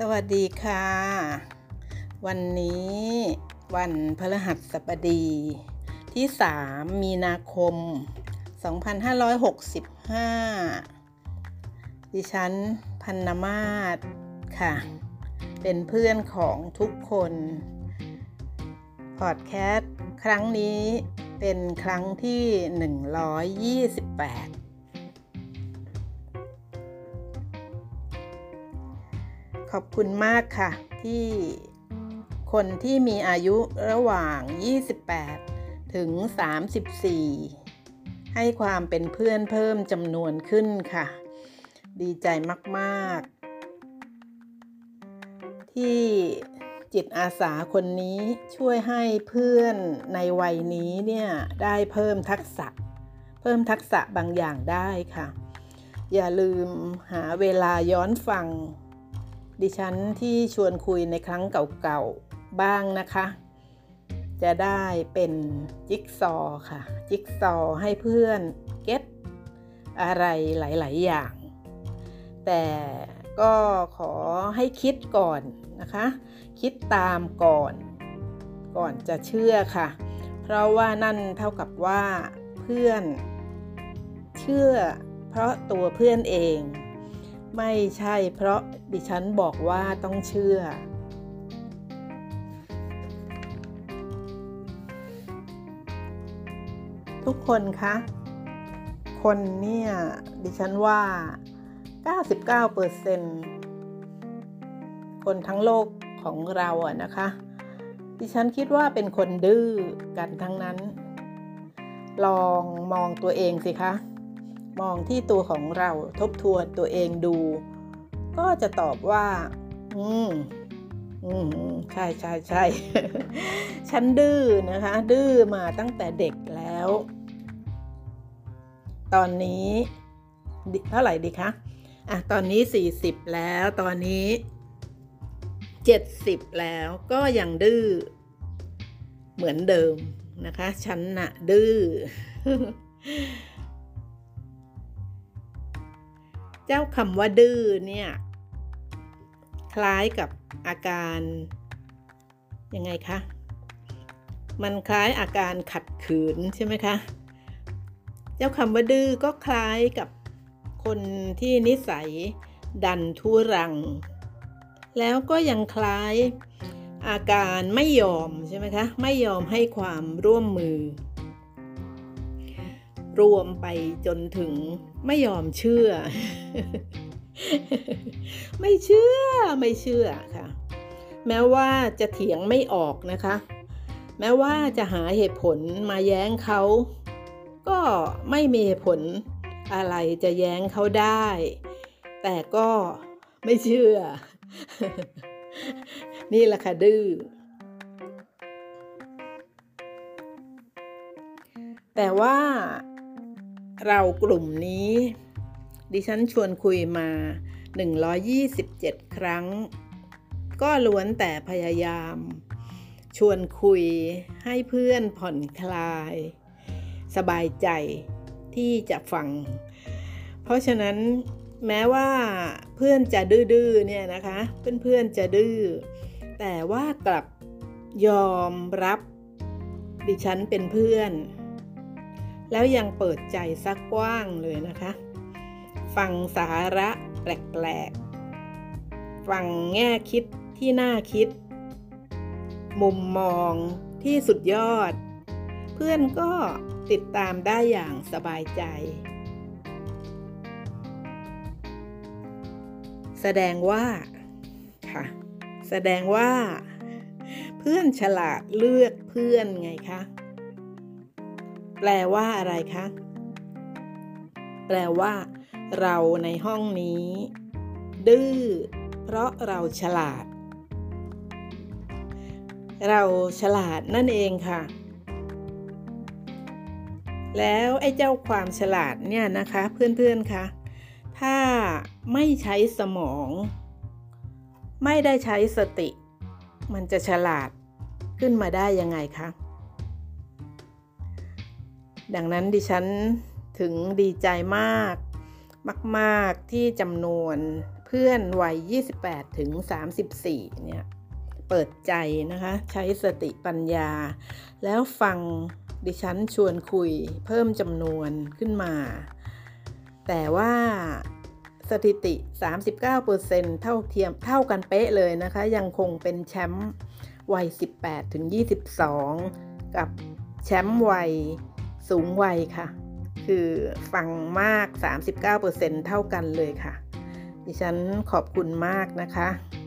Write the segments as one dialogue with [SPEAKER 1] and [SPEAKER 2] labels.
[SPEAKER 1] สวัสดีค่ะวันนี้วันพฤหัสบดีที่3 มีนาคม 2565ดิฉันพันนมาศค่ะเป็นเพื่อนของทุกคนพอดแคสต์ครั้งนี้เป็นครั้งที่128ขอบคุณมากค่ะที่คนที่มีอายุระหว่าง28ถึง34ให้ความเป็นเพื่อนเพิ่มจำนวนขึ้นค่ะดีใจมากๆที่จิตอาสาคนนี้ช่วยให้เพื่อนในวัยนี้เนี่ยได้เพิ่มทักษะบางอย่างได้ค่ะอย่าลืมหาเวลาย้อนฟังดิฉันที่ชวนคุยในครั้งเก่าๆบ้างนะคะจะได้เป็นจิ๊กซอว์ค่ะจิ๊กซอว์ให้เพื่อนเก็ตอะไรหลายๆอย่างแต่ก็ขอให้คิดก่อนนะคะคิดตามก่อนจะเชื่อค่ะเพราะว่านั่นเท่ากับว่าเพื่อนเชื่อเพราะตัวเพื่อนเองไม่ใช่เพราะดิฉันบอกว่าต้องเชื่อทุกคนคะคนเนี่ยดิฉันว่า 99% คนทั้งโลกของเราอะนะคะดิฉันคิดว่าเป็นคนดื้อกันทั้งนั้นลองมองตัวเองสิคะมองที่ตัวของเราทบทวนตัวเองดูก็จะตอบว่าใช่ฉันดื้อนะคะดื้อมาตั้งแต่เด็กแล้วตอนนี้เท่าไหร่ดีคะตอนนี้40แล้วตอนนี้70แล้วก็ยังดื้อเหมือนเดิมนะคะฉันน่ะดื้อ เจ้าคำว่าดื้อเนี่ยคล้ายกับอาการยังไงคะมันคล้ายอาการขัดขืนใช่ไหมคะเจ้าคำว่าดื้อก็คล้ายกับคนที่นิสัยดันทุรังแล้วก็ยังคล้ายอาการไม่ยอมใช่ไหมคะไม่ยอมให้ความร่วมมือรวมไปจนถึงไม่ยอมเชื่อ ไม่เชื่อค่ะแม้ว่าจะเถียงไม่ออกนะคะแม้ว่าจะหาเหตุผลมาแย้งเขาก็ไม่มีเหตุผลอะไรจะแย้งเขาได้แต่ก็ไม่เชื่อ นี่แหละค่ะดื้อแต่ว่าเรากลุ่มนี้ดิฉันชวนคุยมา127ครั้งก็ล้วนแต่พยายามชวนคุยให้เพื่อนผ่อนคลายสบายใจที่จะฟังเพราะฉะนั้นแม้ว่าเพื่อนจะดื้อๆเนี่ยนะคะเพื่อนจะดื้อแต่ว่ากลับยอมรับดิฉันเป็นเพื่อนแล้วยังเปิดใจซักกว้างเลยนะคะฟังสาระแปลกๆฟังแง่คิดที่น่าคิดมุมมองที่สุดยอดเพื่อนก็ติดตามได้อย่างสบายใจแสดงว่าเพื่อนฉลาดเลือกเพื่อนไงคะแปลว่าอะไรคะแปลว่าเราในห้องนี้ดื้อเพราะเราฉลาดนั่นเองค่ะแล้วไอ้เจ้าความฉลาดเนี่ยนะคะเพื่อนๆคะถ้าไม่ใช้สมองไม่ได้ใช้สติมันจะฉลาดขึ้นมาได้ยังไงคะดังนั้นดิฉันถึงดีใจมากที่จำนวนเพื่อนวัย28ถึง34เนี่ยเปิดใจนะคะใช้สติปัญญาแล้วฟังดิฉันชวนคุยเพิ่มจำนวนขึ้นมาแต่ว่าสถิติ 39% เท่ากันเป๊ะเลยนะคะยังคงเป็นแชมป์วัย18ถึง22กับแชมป์วัยสูงวัยค่ะคือฟังมาก 39% เท่ากันเลยค่ะดิฉันขอบคุณมากนะคะ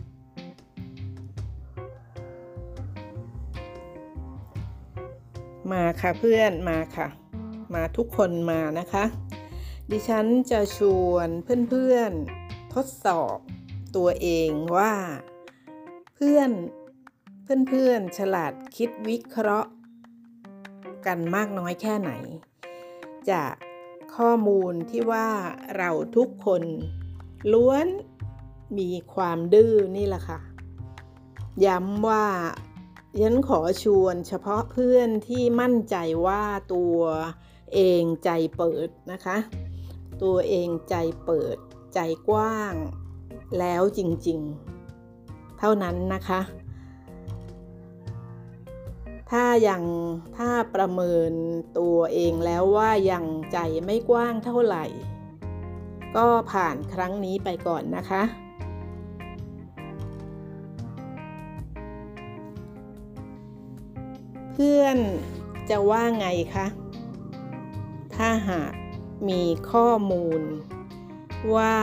[SPEAKER 1] มาค่ะเพื่อนมาค่ะมาทุกคนมานะคะดิฉันจะชวนเพื่อนๆทดสอบตัวเองว่าเพื่อนฉลาดคิดวิเคราะห์กันมากน้อยแค่ไหนจากข้อมูลที่ว่าเราทุกคนล้วนมีความดื้อนี่แหละค่ะย้ำว่าฉันขอชวนเฉพาะเพื่อนที่มั่นใจว่าตัวเองใจเปิดนะคะตัวเองใจเปิดใจกว้างแล้วจริงๆเท่านั้นนะคะถ้าประเมินตัวเองแล้วว่ายังใจไม่กว้างเท่าไหร่ก็ผ่านครั้งนี้ไปก่อนนะคะเพื่อนจะว่าไงคะถ้าหากมีข้อมูลว่า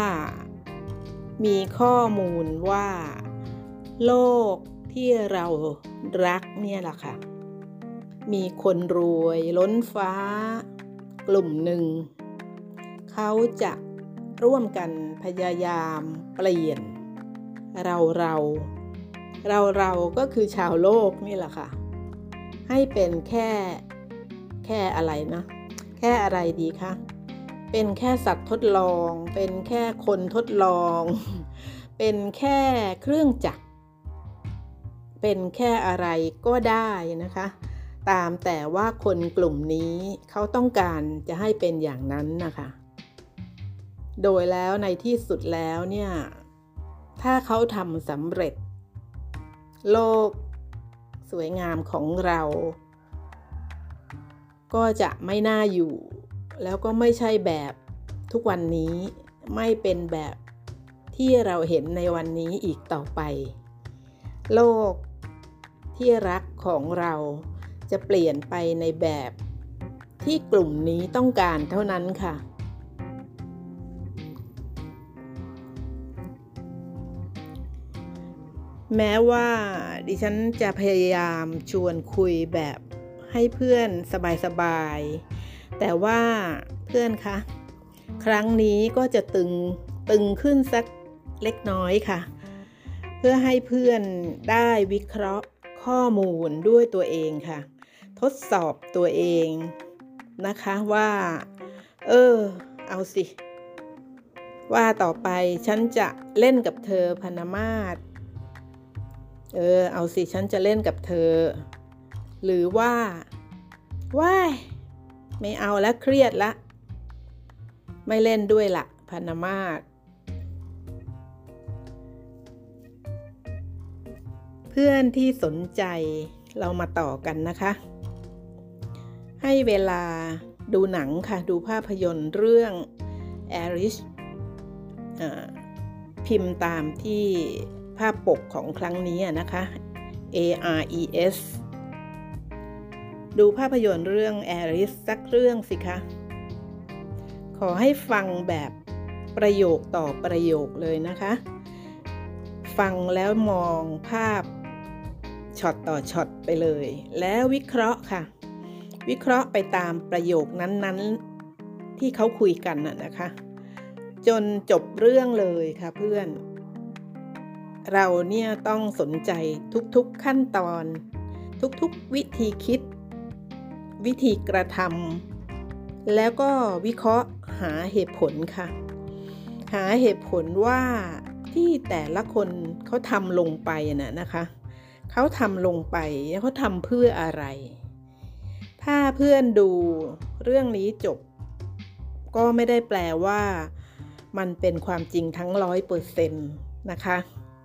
[SPEAKER 1] โลกที่เรารักเนี่ยแหละค่ะมีคนรวยล้นฟ้ากลุ่มหนึ่งเขาจะร่วมกันพยายามเปลี่ยนเราก็คือชาวโลกนี่แหละค่ะให้เป็นแค่อะไรนะแค่อะไรดีคะเป็นแค่สัตว์ทดลองเป็นแค่คนทดลองเป็นแค่เครื่องจักรเป็นแค่อะไรก็ได้นะคะตามแต่ว่าคนกลุ่มนี้เขาต้องการจะให้เป็นอย่างนั้นนะคะโดยแล้วในที่สุดแล้วเนี่ยถ้าเขาทำสำเร็จโลกสวยงามของเราก็จะไม่น่าอยู่แล้วก็ไม่ใช่แบบทุกวันนี้ไม่เป็นแบบที่เราเห็นในวันนี้อีกต่อไปโลกที่รักของเราจะเปลี่ยนไปในแบบที่กลุ่มนี้ต้องการเท่านั้นค่ะแม้ว่าดิฉันจะพยายามชวนคุยแบบให้เพื่อนสบายๆแต่ว่าเพื่อนคะครั้งนี้ก็จะตึงขึ้นสักเล็กน้อยค่ะเพื่อให้เพื่อนได้วิเคราะห์ข้อมูลด้วยตัวเองค่ะทดสอบตัวเองนะคะว่าเอาสิว่าต่อไปฉันจะเล่นกับเธอพนมาศเอาสิฉันจะเล่นกับเธอหรือว่าว้ายไม่เอาแล้วเครียดละไม่เล่นด้วยละพนมาศเพื่อนที่สนใจเรามาต่อกันนะคะให้เวลาดูหนังค่ะดูภาพยนตร์เรื่อง Aries พิมพ์ตามที่ภาพปกของครั้งนี้นะคะ ARES ดูภาพยนตร์เรื่อง Aries สักเรื่องสิคะขอให้ฟังแบบประโยคต่อประโยคเลยนะคะฟังแล้วมองภาพช็อตต่อช็อตไปเลยแล้ววิเคราะห์ค่ะวิเคราะห์ไปตามประโยคนั้นๆที่เขาคุยกันนะคะจนจบเรื่องเลยค่ะเพื่อนเราเนี่ยต้องสนใจทุกๆขั้นตอนทุกๆวิธีคิดวิธีกระทำแล้วก็วิเคราะห์หาเหตุผลค่ะหาเหตุผลว่าที่แต่ละคนเขาทำลงไปนะคะเขาทำลงไปแล้วเขาทำเพื่ออะไรถ้าเพื่อนดูเรื่องนี้จบก็ไม่ได้แปลว่ามันเป็นความจริงทั้ง100%นะคะ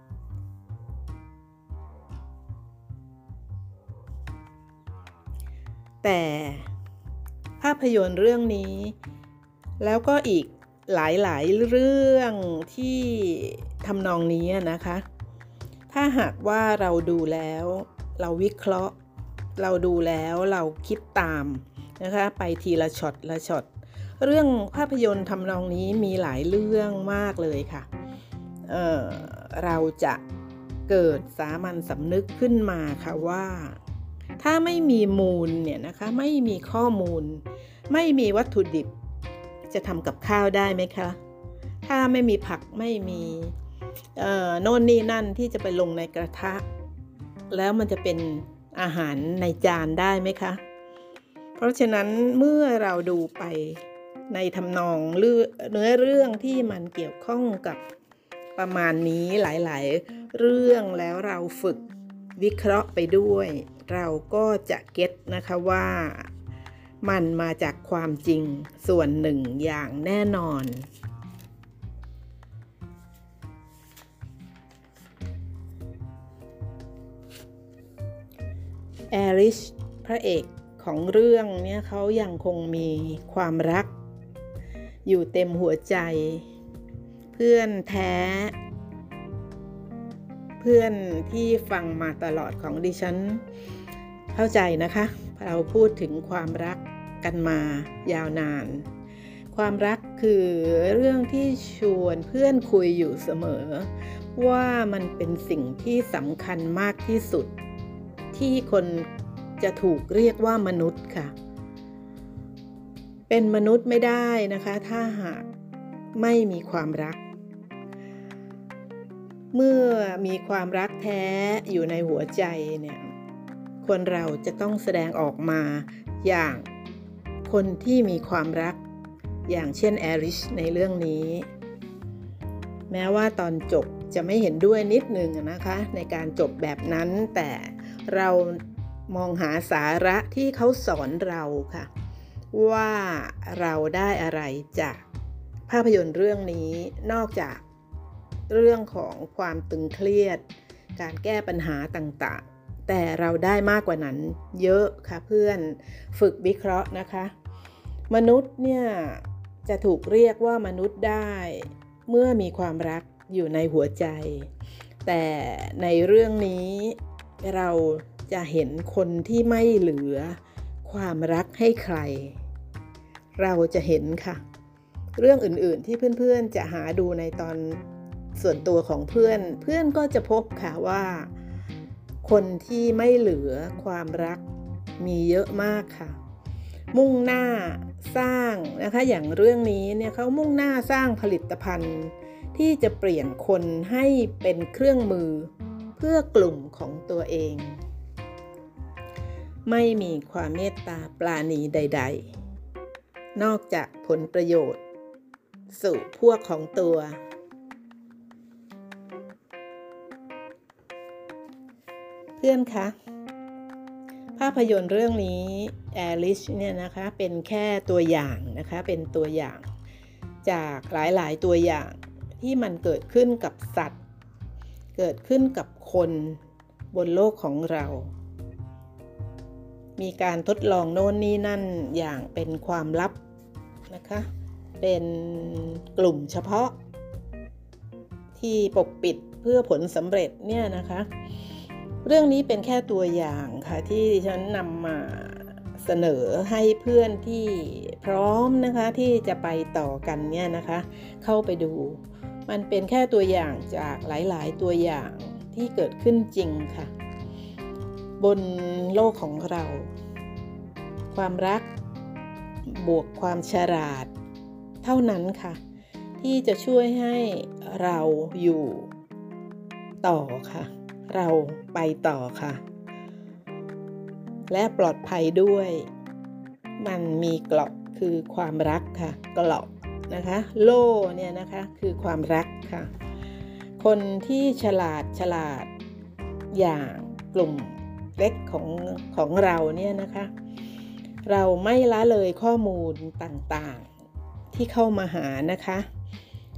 [SPEAKER 1] แต่ภาพยนตร์เรื่องนี้แล้วก็อีกหลายๆเรื่องที่ทำนองนี้นะคะถ้าหากว่าเราดูแล้วเราวิเคราะห์เราดูแล้วเราคิดตามนะคะไปทีละช็อตละช็อตเรื่องภาพยนตร์ทำนองนี้มีหลายเรื่องมากเลยค่ะเราจะเกิดสามัญสำนึกขึ้นมาค่ะว่าถ้าไม่มีมูลเนี่ยนะคะไม่มีข้อมูลไม่มีวัตถุดิบจะทำกับข้าวได้ไหมคะถ้าไม่มีผักไม่มีโน่นนี่นั่นที่จะไปลงในกระทะแล้วมันจะเป็นอาหารในจานได้ไหมคะเพราะฉะนั้นเมื่อเราดูไปในทำนองเนื้อเรื่องที่มันเกี่ยวข้องกับประมาณนี้หลายๆเรื่องแล้วเราฝึกวิเคราะห์ไปด้วยเราก็จะเก็ตนะคะว่ามันมาจากความจริงส่วนหนึ่งอย่างแน่นอนแอริชพระเอกของเรื่องเนี่ยเขายังคงมีความรักอยู่เต็มหัวใจเพื่อนแท้เพื่อนที่ฟังมาตลอดของดิฉันเข้าใจนะคะเราพูดถึงความรักกันมายาวนานความรักคือเรื่องที่ชวนเพื่อนคุยอยู่เสมอว่ามันเป็นสิ่งที่สำคัญมากที่สุดที่คนจะถูกเรียกว่ามนุษย์ค่ะเป็นมนุษย์ไม่ได้นะคะถ้าหากไม่มีความรักเมื่อมีความรักแท้อยู่ในหัวใจเนี่ยคนเราจะต้องแสดงออกมาอย่างคนที่มีความรักอย่างเช่นแอริชในเรื่องนี้แม้ว่าตอนจบจะไม่เห็นด้วยนิดนึงนะคะในการจบแบบนั้นแต่เรามองหาสาระที่เขาสอนเราค่ะว่าเราได้อะไรจากภาพยนตร์เรื่องนี้นอกจากเรื่องของความตึงเครียดการแก้ปัญหาต่างๆแต่เราได้มากกว่านั้นเยอะค่ะเพื่อนฝึกวิเคราะห์นะคะมนุษย์เนี่ยจะถูกเรียกว่ามนุษย์ได้เมื่อมีความรักอยู่ในหัวใจแต่ในเรื่องนี้เราจะเห็นคนที่ไม่เหลือความรักให้ใครเราจะเห็นค่ะเรื่องอื่นๆที่เพื่อนๆจะหาดูในตอนส่วนตัวของเพื่อนก็จะพบค่ะว่าคนที่ไม่เหลือความรักมีเยอะมากค่ะมุ่งหน้าสร้างนะคะอย่างเรื่องนี้เนี่ยเขามุ่งหน้าสร้างผลิตภัณฑ์ที่จะเปลี่ยนคนให้เป็นเครื่องมือเพื่อกลุ่มของตัวเองไม่มีความเมตตาปราณีใดๆนอกจากผลประโยชน์สู่พวกของตัวเพื่อนคะภาพยนตร์เรื่องนี้แอลิชเนี่ยนะคะเป็นแค่ตัวอย่างนะคะเป็นตัวอย่างจากหลายๆตัวอย่างที่มันเกิดขึ้นกับสัตว์เกิดขึ้นกับคนบนโลกของเรามีการทดลองโน่นนี่นั่นอย่างเป็นความลับนะคะเป็นกลุ่มเฉพาะที่ปกปิดเพื่อผลสำเร็จเนี่ยนะคะเรื่องนี้เป็นแค่ตัวอย่างค่ะที่ฉันนำมาเสนอให้เพื่อนที่พร้อมนะคะที่จะไปต่อกันเนี่ยนะคะเข้าไปดูมันเป็นแค่ตัวอย่างจากหลายๆตัวอย่างที่เกิดขึ้นจริงค่ะบนโลกของเราความรักบวกความฉลาดเท่านั้นค่ะที่จะช่วยให้เราอยู่ต่อค่ะเราไปต่อค่ะและปลอดภัยด้วยมันมีเกราะคือความรักค่ะเกราะนะคะโล่เนี่ยนะคะคือความรักค่ะคนที่ฉลาดอย่างกลุ่มเล็กของเราเนี่ยนะคะเราไม่ละเลยข้อมูลต่างๆที่เข้ามาหานะคะ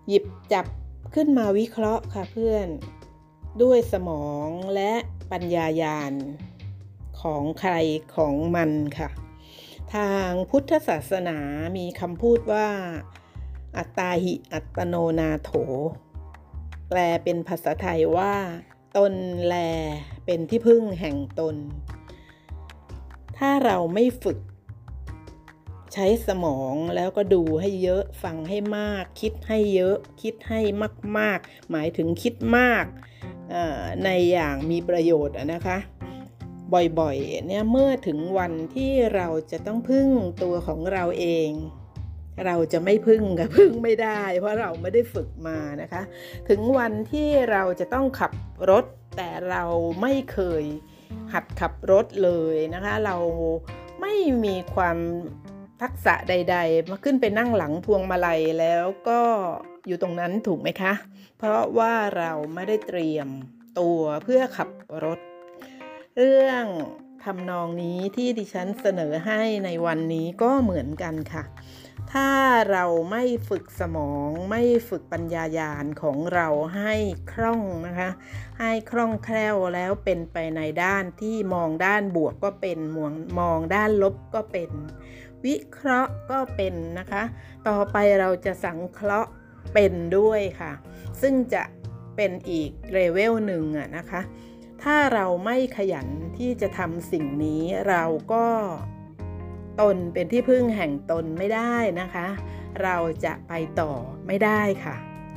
[SPEAKER 1] หยิบจับขึ้นมาวิเคราะห์ค่ะเพื่อนด้วยสมองและปัญญาญาณของใครของมันค่ะทางพุทธศาสนามีคำพูดว่าอัตตาหิอัตโนนาโถแปลเป็นภาษาไทยว่าตนแลเป็นที่พึ่งแห่งตนถ้าเราไม่ฝึกใช้สมองแล้วก็ดูให้เยอะฟังให้มากคิดให้เยอะคิดให้มากๆหมายถึงคิดมากในอย่างมีประโยชน์นะคะบ่อยๆเนี่ยเมื่อถึงวันที่เราจะต้องพึ่งตัวของเราเองเราจะไม่พึ่งค่ะพึ่งไม่ได้เพราะเราไม่ได้ฝึกมานะคะถึงวันที่เราจะต้องขับรถแต่เราไม่เคยหัดขับรถเลยนะคะเราไม่มีความทักษะใดๆมาขึ้นไปนั่งหลังพวงมาลัยแล้วก็อยู่ตรงนั้นถูกไหมคะเพราะว่าเราไม่ได้เตรียมตัวเพื่อขับรถเรื่องทำนองนี้ที่ดิฉันเสนอให้ในวันนี้ก็เหมือนกันค่ะถ้าเราไม่ฝึกสมองไม่ฝึกปัญญาญาณของเราให้คล่องนะคะให้คล่องแคล่วแล้วเป็นไปในด้านที่มองด้านบวกก็เป็นมองด้านลบก็เป็นวิเคราะห์ก็เป็นนะคะต่อไปเราจะสังเคราะห์เป็นด้วยค่ะซึ่งจะเป็นอีกเลเวลหนึ่งนะคะถ้าเราไม่ขยันที่จะทำสิ่งนี้เราก็ตนเป็นที่พึ่งแห่งตนไม่ได้นะคะเราจะไปต่อไม่ได้ค่ะ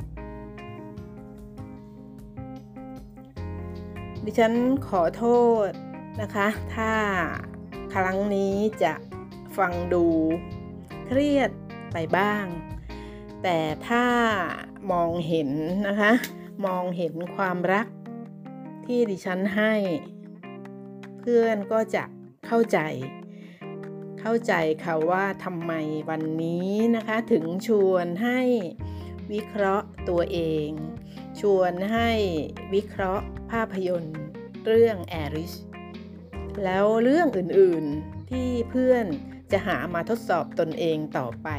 [SPEAKER 1] ดิฉันขอโทษนะคะถ้าครั้งนี้จะฟังดูเครียดไปบ้างแต่ถ้ามองเห็นนะคะมองเห็นความรักที่ดิฉันให้เพื่อนก็จะเข้าใจค่ะว่าทำไมวันนี้นะคะถึงชวนให้วิเคราะห์ตัวเองชวนให้วิเคราะห์ภาพยนตร์เรื่องแอริชแล้วเรื่องอื่นๆที่เพื่อนจะหามาทดสอบตนเองต่อไป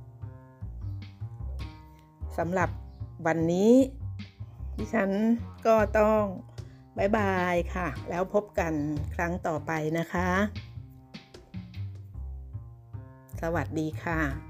[SPEAKER 1] สำหรับวันนี้ดิฉันก็ต้องบ๊ายบายค่ะแล้วพบกันครั้งต่อไปนะคะสวัสดีค่ะ